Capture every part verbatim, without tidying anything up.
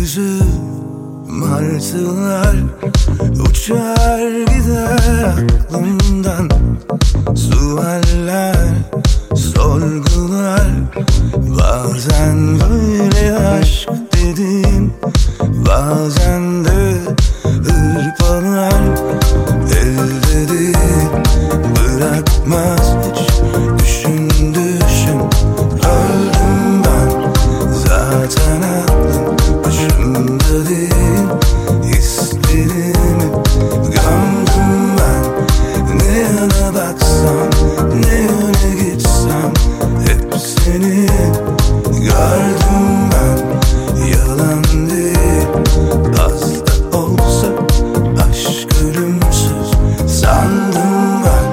Gökyüzü martılar uçar gider aklımdan. Sualler, sorgular, bazen böyle aşk dediğim, bazen de hırpalar. Elde değil, bırakmaz hiç düşün düşün. Öldüm ben, zaten aklım başımda değil. Hislerimi gömdüm ben. Ne yana baksam, ne yöne gitsem, hep seni gördüm ben. Yalan değil, az da olsa aşk ölümsüz sandım ben.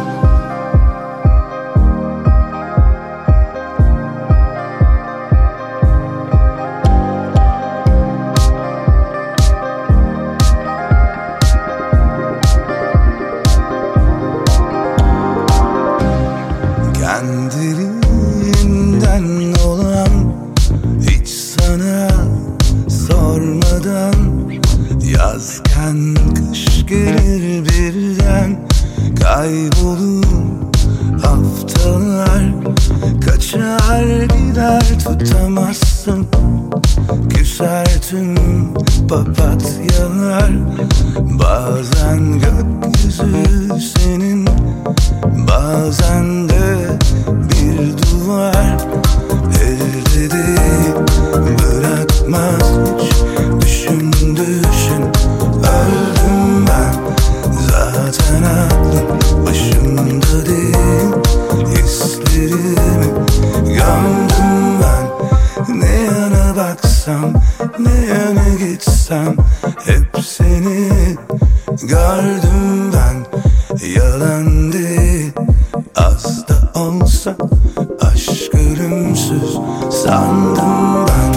Kendiliğinden olan, hiç sana sormadan, yazken kış gelir birden. Kaybolur haftalar, kaçar gider tutamazsın. Küser tüm papatyalar. Bazen gökyüzü senin, bazen de bir duvar. Elde değil, bırakmaz hiç düşün düşün. Öldüm ben, zaten aklım başımda değil. Hislerimi gömdüm ben. Ne yana baksam, ne yana gitsem, hep seni gördüm ben. Yalan değil, az da olsa aşk ölümsüz sandım ben.